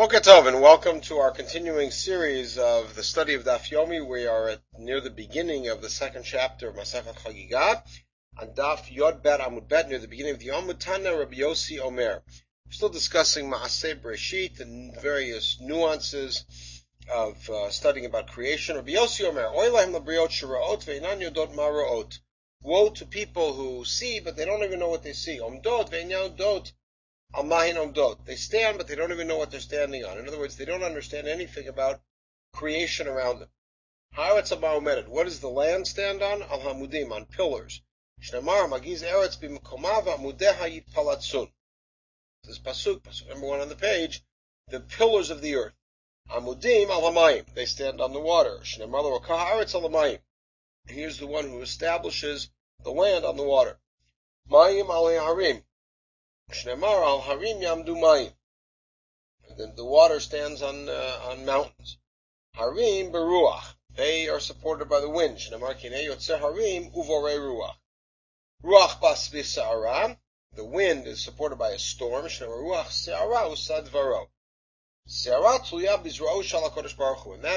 Boker Tov, and welcome to our continuing series of the study of Daf Yomi. We are near the beginning of the second chapter of Masechet Chagigah, on Daf Yod Bet Amud Bet, near the beginning of the Amud Tana Rabbi Yossi Omer. We're still discussing Maaseh Breshit and various nuances of studying about creation. Rabbi Yossi Omer, Oy lahem labriot sheraot ve'inan yodot ma ra'ot. Woe to people who see, but they don't even know what they see. Omdot ve'inan yodot. Al-Mahin Omdot. They stand, but they don't even know what they're standing on. In other words, they don't understand anything about creation around them. Haaretz Ha'ma'omedet. What does the land stand on? Al-Hamudim, on pillars. Shneimar, Magiz Eretz b'Mekoma v'Amudeha Yitpalatzun. This pasuk number 1 on the page, the pillars of the earth. Amudim al-Hamayim. They stand on the water. Shneimar L'Rokah Haaretz al-Hamayim. Here's the one who establishes the land on the water. Mayim alei harim. Shneimar al harim yamdu mayim. The water stands on mountains. Harim beruach. They are supported by the wind. Shneimar kinei yotzeh harim uvorei ruach. Ruach bas v'sa'ara. The wind is supported by a storm. Shneimar ruach se'ara usad varo. Se'ara tluya bizra'o shal HaKadosh Baruch Hu. And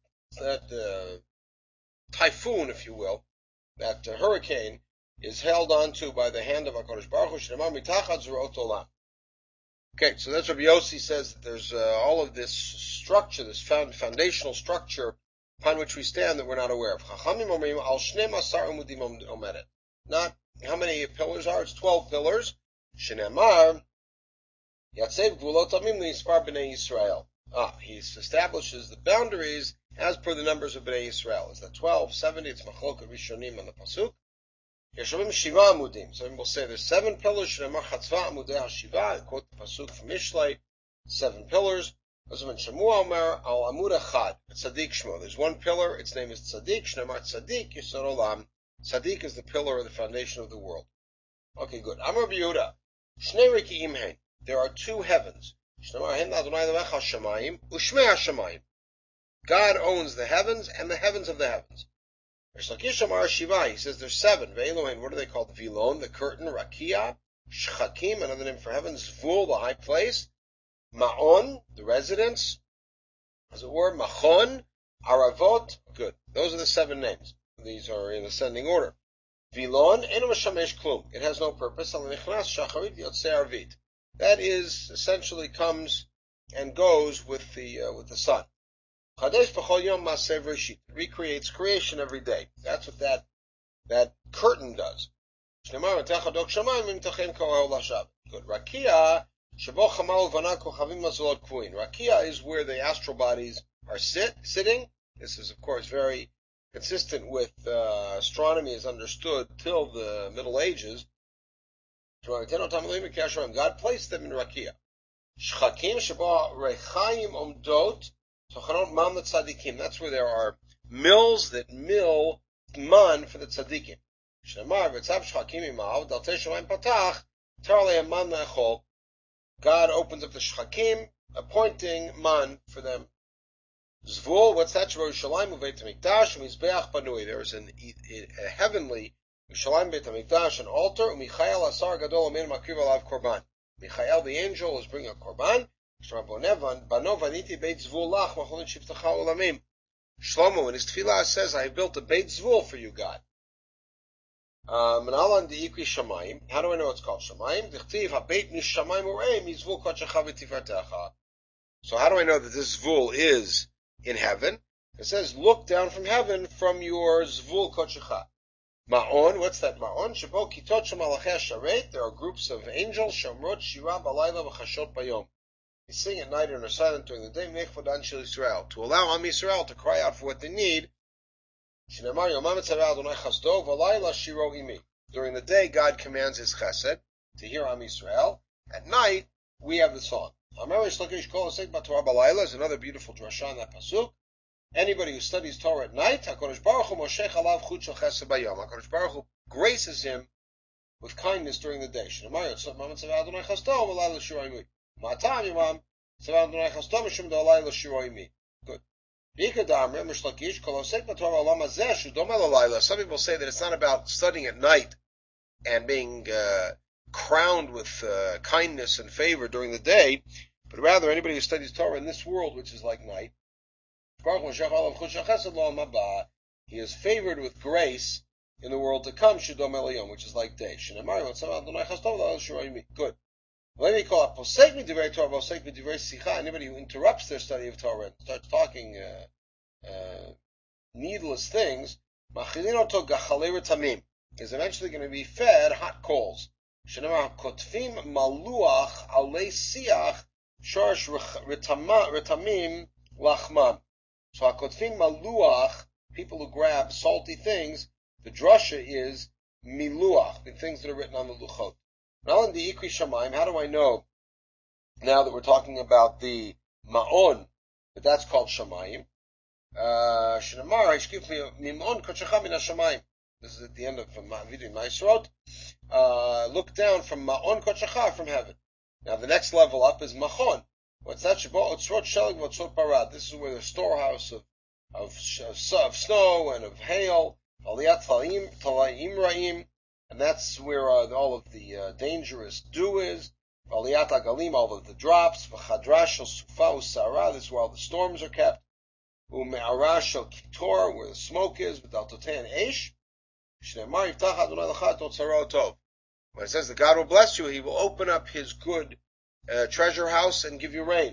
that typhoon, if you will, that hurricane, is held onto by the hand of HaKadosh Baruch Hu. Shneimar mitachad zerot olam. Okay, so that's Rabbi Yossi says that there's all of this structure, this foundational structure upon which we stand that we're not aware of. Chachamim omrim al shneim asar umudim omedet. Not how many pillars are? It's 12 pillars. Shneimar yatsev gvulot amim liyispar b'nei Yisrael. He establishes the boundaries as per the numbers of Bnei Yisrael. Is that 12, 70? It's Machlokah Rishonim on the pasuk. Yeshuvim Shiva Amudim. So we'll say there's 7 pillars. Shneimar Chatzva Amudei HaShiva. And quote the pasuk from Mishlei. 7 pillars. Azman Shemua Omer Al Amud Echad. Tzaddik Shmo. There's 1 pillar. Its name is Tzaddik. Shneimar Tzaddik Yisod Olam. Tzaddik is the pillar or the foundation of the world. Okay, good. Amar B'Yehuda. Shnei Riki'im Hein. There are 2 heavens. Shneimar Hein Adonai Levech HaShamayim Ushmei HaShamayim. God owns the heavens and the heavens of the heavens. Rish Lakish Amar Shiva, he says there's 7. Ve'elohin, what are they called? Vilon, the curtain, Rakia, Shchakim, another name for heaven, Zvul, the high place, Ma'on, the residence, as it were, Machon, Aravot, good. Those are the 7 names. These are in ascending order. Vilon, Eno Meshamesh Klum. It has no purpose. Al Nichnas Shacharit Yotzei Arvit. That is, essentially comes and goes with the sun. Recreates creation every day. That's what that curtain does. Good. Rakia is where the astral bodies are sitting. This is, of course, very consistent with astronomy as understood till the Middle Ages. God placed them in Rakia. Shchakim sheba rechaim omdot. That's where there are mills that mill man for the tzaddikim. God opens up the shchakim, appointing man for them. Zvul, what's that? There is a heavenly Yerushalayim Beit HaMikdash, an altar. Michael Asar Gadol Amin Makriv Alav Korban. Michael the angel is bringing a korban. Shlomo in his tefillah says, I have built a Beit Zvul for you, God. How do I know it's called Shamayim? So how do I know that this Zvul is in heaven? It says, look down from heaven from your Zvul Kochecha. Ma'on, what's that Ma'on? Shabo Kitot Shemalachei Sharet. There are groups of angels, Shamrot, Shira, Balayla, V'chashot Bayom. They sing at night and are silent during the day, Mechvodan Shel Yisrael, to allow Am Yisrael to cry out for what they need. During the day, God commands His chesed to hear Am Yisrael. At night, we have the song. Is another beautiful drasha on that pasuk. Anybody who studies Torah at night, HaKadosh Baruch Hu moshech alav chut shel chesed bayom. HaKadosh Baruch Hu graces him with kindness during the day. Good. Some people say that it's not about studying at night and being crowned with kindness and favor during the day, but rather anybody who studies Torah in this world, which is like night, he is favored with grace in the world to come, which is like day. Good. Anybody who interrupts their study of Torah and starts talking needless things, is eventually going to be fed hot coals. So hakotfim maluach, people who grab salty things, the drasha is miluach, the things that are written on the luchot. Now in the Ikri Shamayim, how do I know, now that we're talking about the ma'on, that that's called Shamayim? This is at the end of Vidui Maisrot. Look down from ma'on kochacha, from heaven. Now the next level up is machon. What's that? This is where the storehouse of snow and of hail, and that's where all of the dangerous dew is. All of the drops. This is where all the storms are kept. Where the smoke is, with and Eish. When it says that God will bless you, He will open up His good treasure house and give you rain.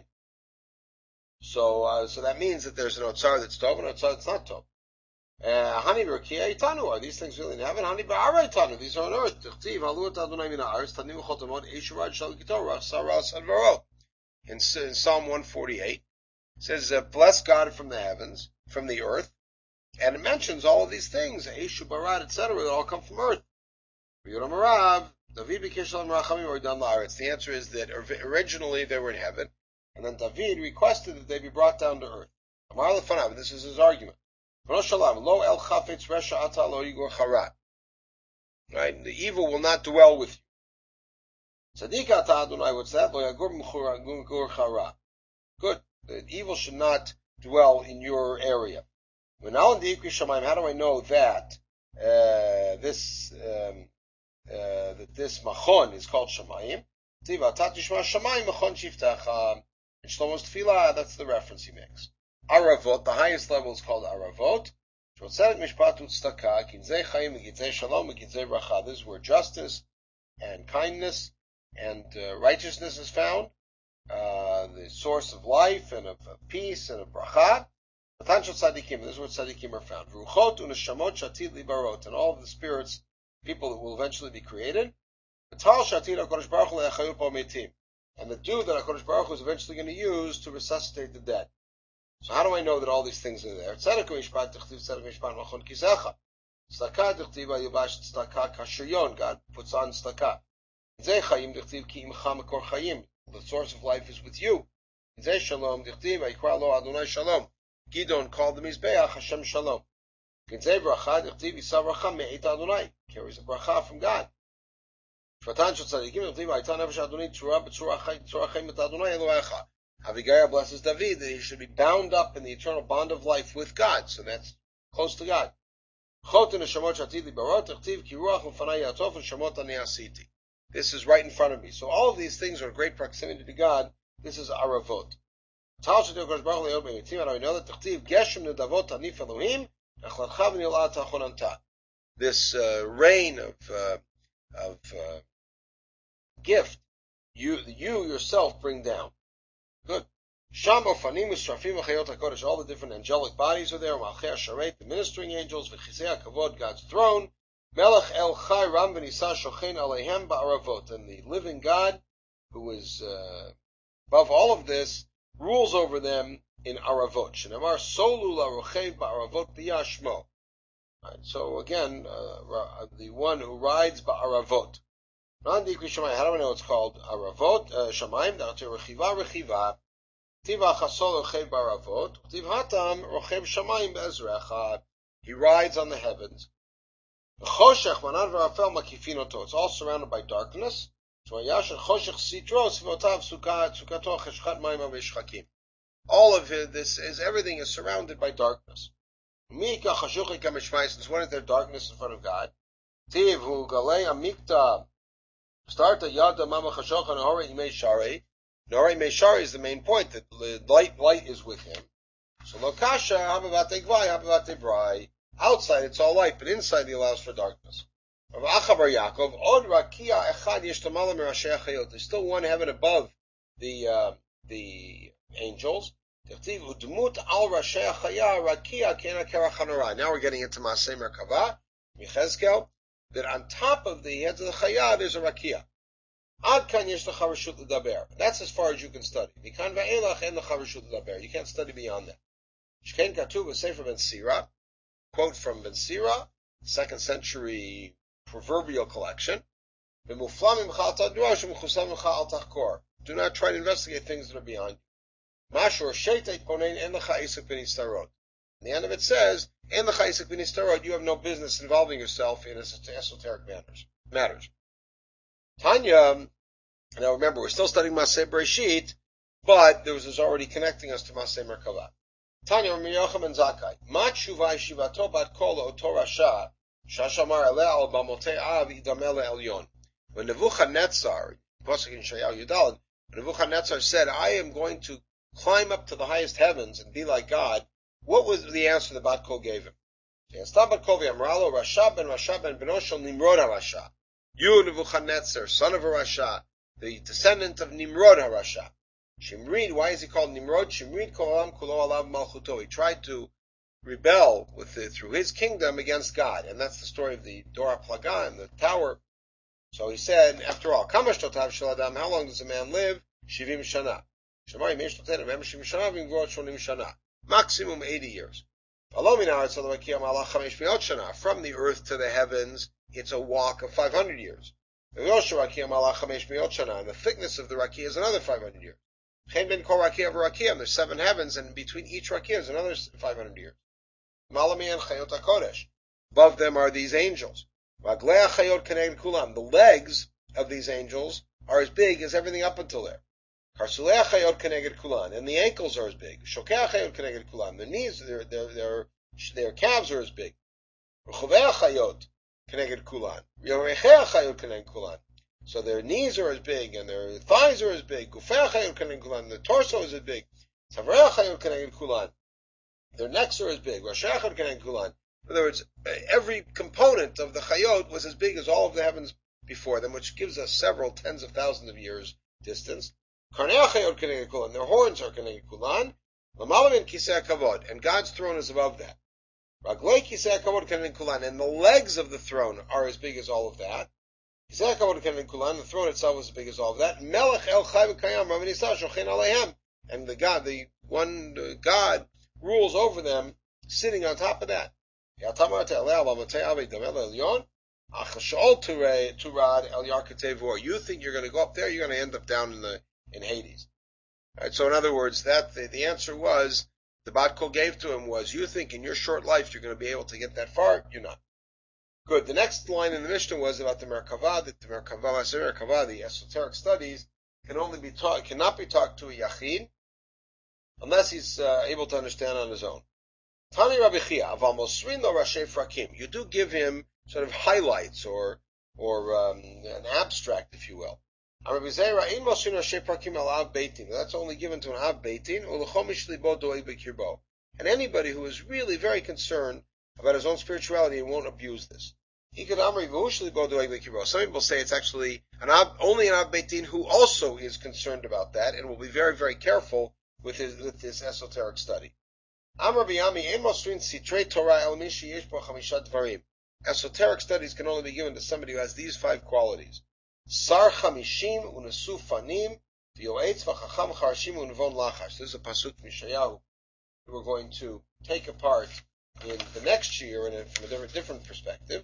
So that means that there's an otzar that's tov and an otzar that's not tov. Hani v'rkiya itanu, are these things really in heaven? Hani v'ara itanu, these are on earth. Tichtiv haluat Adonai min ha'aretz tanimu chotamot eishurad shal gitorah sarah sadvaro. In Psalm 148, it says, bless God from the heavens, from the earth, and it mentions all of these things, Eishu Barad, etc., that all come from earth. The answer is that originally they were in heaven, and then David requested that they be brought down to earth. This is his argument. Right? The evil will not dwell with you. What's that? Good. The evil should not dwell in your area. How do I know that this machon is called Shamayim? In Shlomo's Tefillah, that's the reference he makes. Aravot, the highest level is called Aravot. This is where justice and kindness and righteousness is found, the source of life and of peace and of bracha. This is where tzaddikim are found. And all of the spirits, people that will eventually be created. And the dew that HaKadosh Baruch Hu is eventually going to use to resuscitate the dead. So how do I know that all these things are there? God puts on tzedakah. The source of life is with you. Gidon called the Mizbeach Hashem Shalom. Carries a bracha from God. Avigail blesses David that he should be bound up in the eternal bond of life with God. So that's close to God. This is right in front of me. So all of these things are great proximity to God. This is Aravot. I know that this rain of gift, you yourself bring down. Good. All the different angelic bodies are there. The ministering angels, God's throne. And the living God, who is above all of this, rules over them in Aravot. Shenamar solu la'rochev ba'aravot b'yashmo. Right. So again, the one who rides ba'aravot. How do I know it's called Aravot? Shamayim. Rechiva. Tiva chasol rochev ba'aravot. Tiv hatam rochev shamayim be'ezrecha. He rides on the heavens. Choshech manad v'rafel makifinoto. It's all surrounded by darkness. All of this is, everything is surrounded by darkness. Since when is there darkness in front of God? Nori Meshari is the main point, that light is with him. So Lokasha, Habavate Gvai, Habavate Brai. Outside it's all light, but inside he allows for darkness. There's still one heaven above the angels. Now we're getting into Masei Merkava, Michezkel, that on top of the heads of the Chaya there's a Rakia. That's as far as you can study. You can't study beyond that. Shkein Katuv Sefer Ben Sira, quote from Ben Sira, 2nd century proverbial collection. Do not try to investigate things that are beyond you. The end of it says, you have no business involving yourself in esoteric matters. Tanya, now remember, we're still studying Masei Bereshit, but there was already connecting us to Masei Merkava. Tanya, Yochanan ben Zakkai, Ma tshuva yeshivato bat kol oto rasha, shashamar eleh al bamotei av idamele elyon. When Nebuchadnezzar, Pasuk in Shayahu Yudalad, Nebuchadnezzar said, I am going to climb up to the highest heavens and be like God, what was the answer that Bat Kol gave him? Rasha ben Benoshel Nimrod HaRasha. You, Nebuchadnezzar, son of a Rasha, the descendant of Nimrod HaRasha. Shimrid, why is he called Nimrod? Shimrid kol olam kulo alav malchuto. He tried to rebel through his kingdom against God, and that's the story of the Dora Plaga and the tower. So he said, after all, Kamash totav shel adam, how long does a man live? Shivim shana. Shemari mesh totav, remember Shivim shana, v'imvorot shonim shana. Maximum 80 years. From the earth to the heavens, it's a walk of 500 years. And the thickness of the rakia is another 500 years. There's 7 heavens, and between each rakia is another 500 years. Above them are these angels. The legs of these angels are as big as everything up until there. And the ankles are as big. The knees, their calves are as big. So their knees are as big, and their thighs are as big. The torso is as big. Their necks are as big. In other words, every component of the chayot was as big as all of the heavens before them, which gives us several tens of thousands of years distance. And their horns are keneged kulan. And God's throne is above that. And the legs of the throne are as big as all of that. The throne itself is as big as all of that. And the one God rules over them, sitting on top of that. You think you're going to go up there, you're going to end up down in Hades. Right, so in other words, that the answer was, the Bat Kol gave to him was, you think in your short life you're going to be able to get that far? You're not. Good. The next line in the Mishnah was about the Merkava, that the Merkava, the esoteric studies, cannot be taught to a Yachid, unless he's able to understand on his own. Tani Rabbi Chia, Aval Mosrin lo Rashi Frakim. You do give him sort of highlights or an abstract, if you will. That's only given to an Av Beitin, and anybody who is really very concerned about his own spirituality and won't abuse this. Some people say it's actually only an Av Beitin who also is concerned about that and will be very, very careful with this esoteric study. Esoteric studies can only be given to somebody who has these 5 qualities. Sar chamishim unesu fanim v'yoetz v'chacham charshim unvon lachash. This is a pasuk from Yeshayahu we're going to take apart in the next year from a different perspective.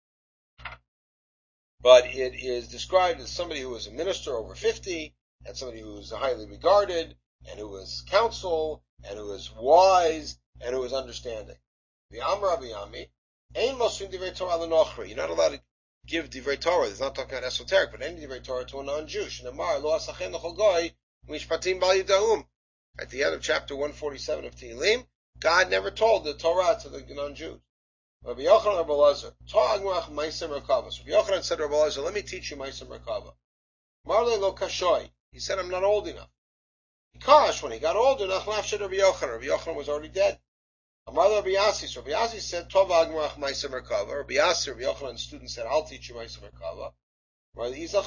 But it is described as somebody who is a minister over 50, and somebody who is highly regarded, and who is counsel, and who is wise, and who is understanding. The Amar Abiyami, Ein Mosrin Divrei Torah l'nochri. You're not allowed to give Divrei Torah. It's not talking about esoteric, but any Divrei Torah to a non-Jew. Shneimar lo asachem l'chol goy mishpatim bal yidahum. At the end of chapter 147 of Tehillim, God never told the Torah to the non-Jews. Rabbi Yochanan Rabbi Elazar, Ta'agmach Ma'aseh Merkava. Rabbi Yochanan said to Rabbi Elazar, let me teach you Ma'aseh Merkava. Marle lo kashoy. He said, I'm not old enough. Because when he got old enough, Rabbi Yochanan was already dead. Amar Rabbi Yassi. So Rabbi Yassi said, Tov Agmarach Ma'aser Merkava. Rabbi Yassi, Rabbi Yochanan's student, said, I'll teach you Ma'aser Merkava. He said,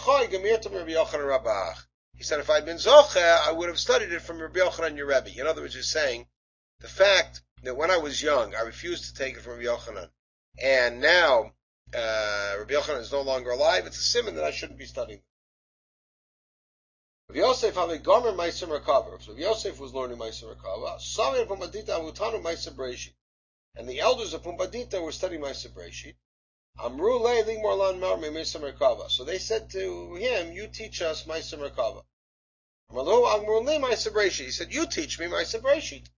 if I'd been Zoche, I would have studied it from Rabbi Yochanan, your Rebbe. In other words, he's saying, the fact that when I was young, I refused to take it from Rabbi Yochanan, and now Rabbi Yochanan is no longer alive, it's a simon that I shouldn't be studying. Rabbi Yosef had a gomer Ma'aser Merkava. So Rabbi Yosef was learning Ma'aser Merkava. Samir Pumbedita Amutanu Ma'aser Bereshit. And the elders of Pumbedita were studying Ma'aser Bereshit. Amru le ligmor lan mar Ma'aser Merkava. So they said to him, you teach us Ma'aser Merkava. Amalu Amru le Ma'aser Bereshit. He said, you teach me Ma'aser Bereshit.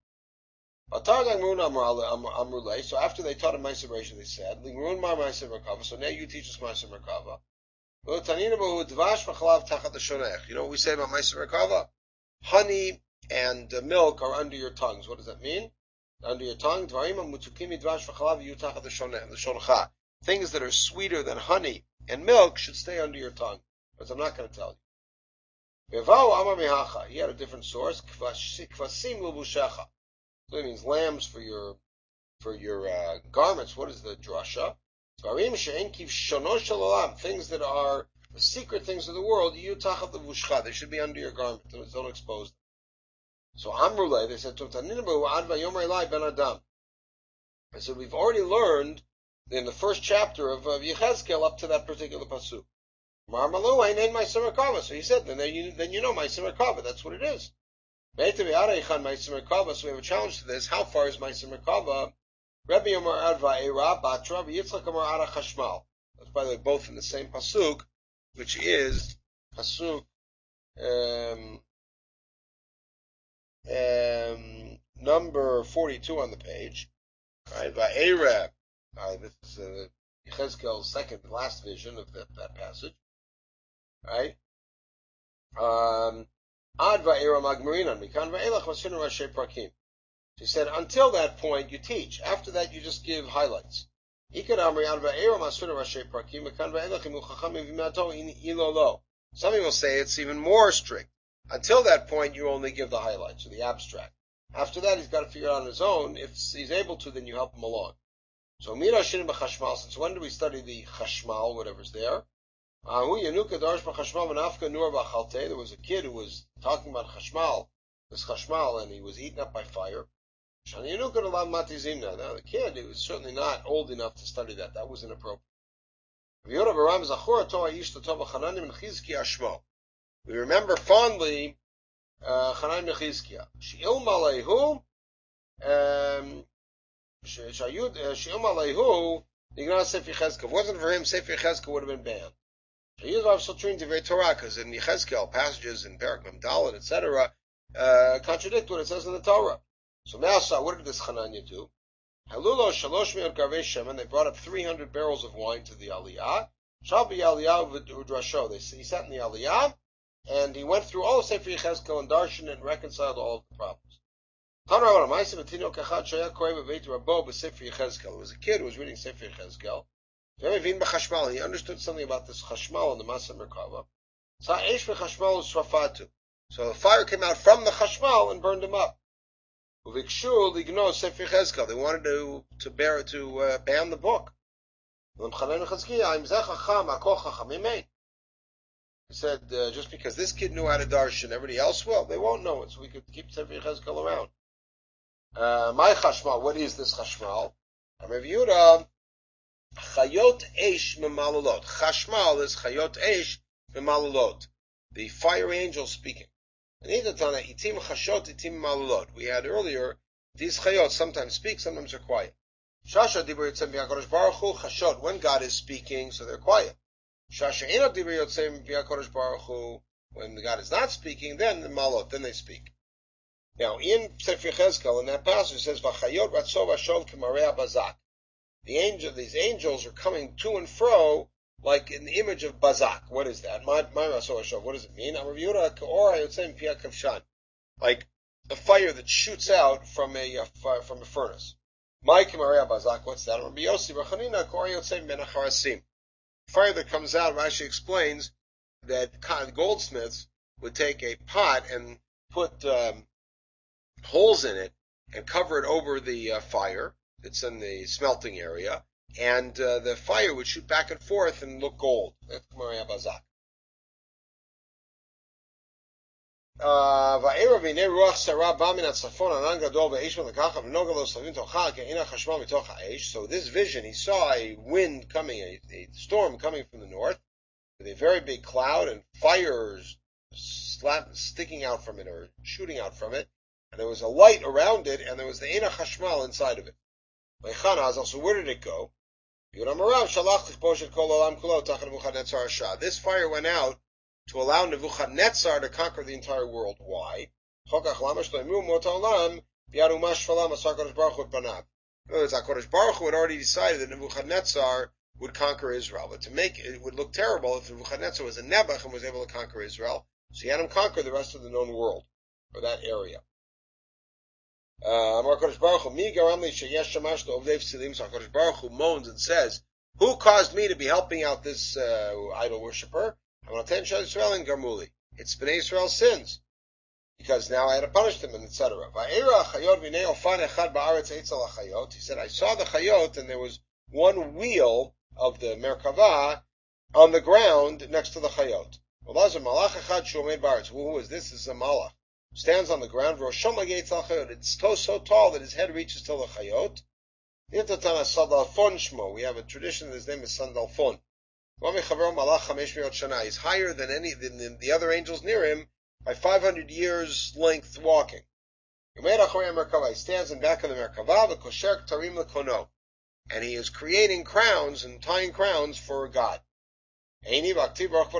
So after they taught him Ma'aser Bereshit, they said, ligmor mar Ma'aser Merkava. So now you teach us Ma'aser Merkava. You know what we say about Ma'aser Merkava? Honey and milk are under your tongues. What does that mean? Under your tongue. Things that are sweeter than honey and milk should stay under your tongue. But I'm not going to tell you. He had a different source. So it means lambs for your garments. What is the drasha? Things that are the secret things of the world, they should be under your garment. Don't expose them. So Amrulay, they said, I said, we've already learned in the first chapter of Yechezkel up to that particular pasuk. So he said, then you know Ma'aser Merkava, that's what it is. So we have a challenge to this. How far is Ma'aser Merkava? Rabbi Yomar Adva Eira Batra, Rabbi Yitzchak Amar Ara Chashmal. That's, by the way, both in the same pasuk, which is pasuk number 42 on the page. Right, Va'era. This is Yechezkel's second and last vision of that passage. Right. Ad Va'era Magmarinan Mikan Va'elach Masinu Rashi Prakim. She said, until that point, you teach. After that, you just give highlights. Some people say it's even more strict. Until that point, you only give the highlights, or the abstract. After that, he's got to figure it out on his own. If he's able to, then you help him along. So, since when do we study the chashmal, whatever's there? There was a kid who was talking about this chashmal, and he was eaten up by fire. Now, the kid, he was certainly not old enough to study that. That was inappropriate. We remember fondly Chanan ben Chizkiah. She'il Malehu, Nignas Sefer Yechezkel. If it wasn't for him, Sefer Yechezkel would have been banned. Because in Yechezkel, passages in Perek Mem Dalet, etc., contradict what it says in the Torah. So Ma'asa, what did this Hananya do? Halulo shalosh me'ot garvei shemen. They brought up 300 barrels of wine to the Aliyah. Shabbi Aliyah v'drasho. He sat in the Aliyah, and he went through all of Sefer Yechezkel and Darshan and reconciled all of the problems. It was a kid who was reading Sefer Yechezkel. He understood something about this Chashmal and the Ma'aser Merkava. So the fire came out from the Chashmal and burned him up. They wanted to ban the book. He said, just because this kid knew how to darshan, everybody else will. They won't know it, so we could keep Sefer Yechezkel around. My chashmal, what is this chashmal? Rav Yehuda, chayot eish memalulot. Chashmal is chayot eish memalulot. The fire angel speaking. We had earlier, these chayot sometimes speak, sometimes they're quiet. Shasha dibur yotzem v'HaKadosh Baruch Hu chashot, when God is speaking, so they're quiet. Shasha eno dibur yotzem v'HaKadosh Baruch Hu, when God is not speaking, then the malot, then they speak. Now, in Sefer Yechezkel, in that passage, it says, v'chayot ratzo v'ashov k'marei bazak. These angels are coming to and fro, like in the image of bazak. What is that? What does it mean? Like a fire that shoots out from a furnace. What's that? Fire that comes out, Rashi explains that goldsmiths would take a pot and put holes in it and cover it over the fire that's in the smelting area, and the fire would shoot back and forth and look gold. That's Gemara Bazak. So this vision, he saw a wind coming, a storm coming from the north, with a very big cloud and fires sticking out from it or shooting out from it, and there was a light around it, and there was the Eina Chashmal inside of it. So where did it go? This fire went out to allow Nebuchadnezzar to conquer the entire world. Why? In other words, HaKadosh Baruch Hu had already decided that Nebuchadnezzar would conquer Israel. But to make it would look terrible if Nebuchadnezzar was a Nebuch and was able to conquer Israel. So he had him conquer the rest of the known world, or that area. HaKadosh Baruch Hu moans and says, who caused me to be helping out this idol worshipper? It's Bnei Israel's sins, because now I had to punish them, and etc. He said, I saw the Chayot, and there was one wheel of the Merkavah on the ground next to the Chayot. Who is this? This is a Malach. Stands on the ground. It's so tall that his head reaches till the Chayot. We have a tradition that his name is Sandalfon. He's higher than the other angels near him by 500 years length walking. He stands in back of the Merkavah, and he is creating crowns and tying crowns for God. In that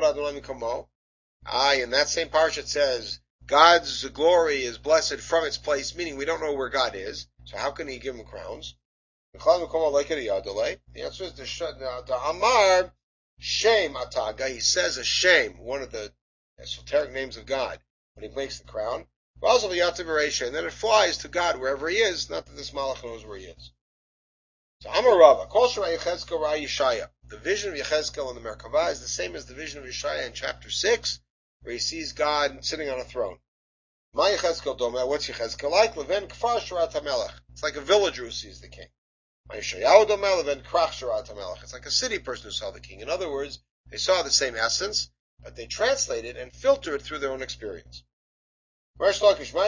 same parsha it says, God's glory is blessed from its place, meaning we don't know where God is, so how can he give him crowns? The answer is the Amar Shem Ataga. He says a Shem, one of the esoteric names of God, when he makes the crown. And then it flies to God wherever he is, not that this Malach knows where he is. So Amar Rava, the vision of Yechezkel in the Merkavah is the same as the vision of Yeshaya in chapter 6, where he sees God sitting on a throne. What's Yechezkel like? It's like a villager who sees the king. It's like a city person who saw the king. In other words, they saw the same essence, but they translate it and filter it through their own experience. Famous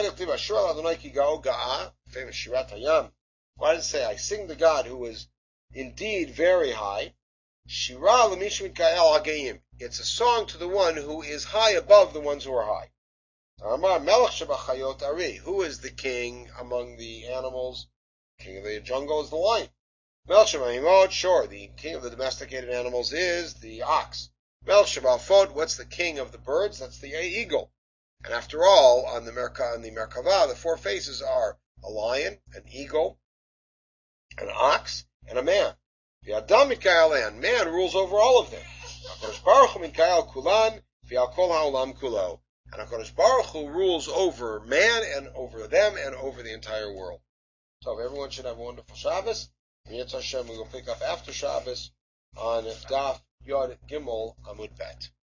Shirat Hayam. Why does it say, I sing to God who is indeed very high? It's a song to the one who is high above the ones who are high. Who is the king among the animals? King of the jungle is the lion. Sure, the king of the domesticated animals is the ox. What's the king of the birds? That's the eagle. And after all, on the Merkavah, the four faces are a lion, an eagle, an ox, and a man. The Adam Mikael, man rules over all of them. HaKadosh Baruch Hu Mikael Kulan, V'al Kol HaOlam Kulo. And HaKadosh Baruch Hu rules over man and over them and over the entire world. So everyone should have a wonderful Shabbos. And Yetz Hashem, we will pick up after Shabbos on Daf Yod Gimel Amud Bet.